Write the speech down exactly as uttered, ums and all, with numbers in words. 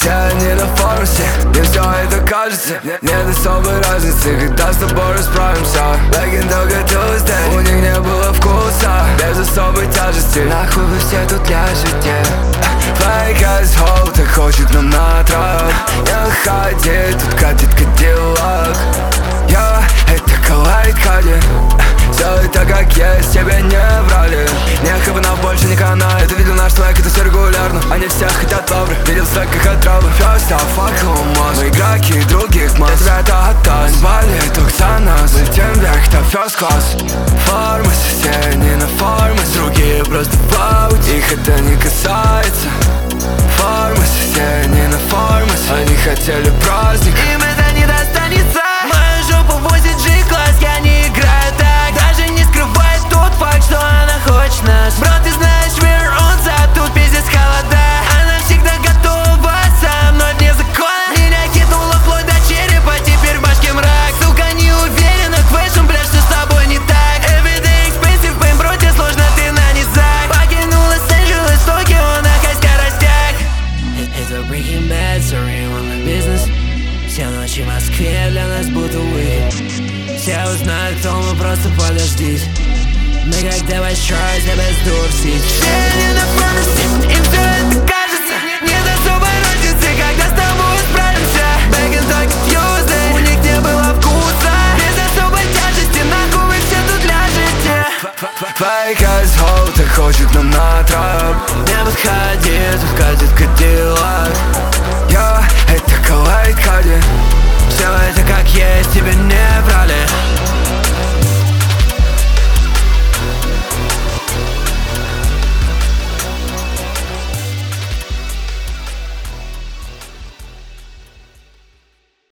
все они на форусе, им все это кажется. Нет особой разницы, когда с тобой расправимся. Back Tuesday, у них не было вкуса, без особой тяжести. Нахуй вы все тут ляжете. Fake as hoe, так хочет нам на трап. Не ходи, тут катит кадиллак. Я, это коллайд Кади. Все это как есть, тебе не врали. Не хабанов больше не канает. Ты видел наш свек, это все регулярно. Они все хотят лавры, видел свек как отравы. Просто факел мозг, мы игроки других масс. Для тебя это оттас, звали только за нас. Затем вверх, это first class. Формы, все они на формы, другие просто в ауте, их это не касается. Формы, все они на формы, они хотели праздник, им это не достанется. Мою жопу возит G-класс, я не играю так. Даже не скрывает тот факт, что она хочет нас. Бро, ты знаешь, we're on top, тут пиздец холода. Она всегда готова со мной вне закона. Меня хитнуло вплоть до черепа, теперь в башке мрак. Сука, не уверена, квешн, блядь, что с тобой не так. Everyday expensive, пейм, бро, тебе сложно, ты на низах. Покинул Лос-Анджелес, Токио на хай-скоростях. Это Breaking Bad, surreal бизнес. Все ночи в Москве для нас будто weekend. Все узнают, кто мы, просто подождите. Мы как девочка, тебя без дурси. Все они на форсе, им все это кажется.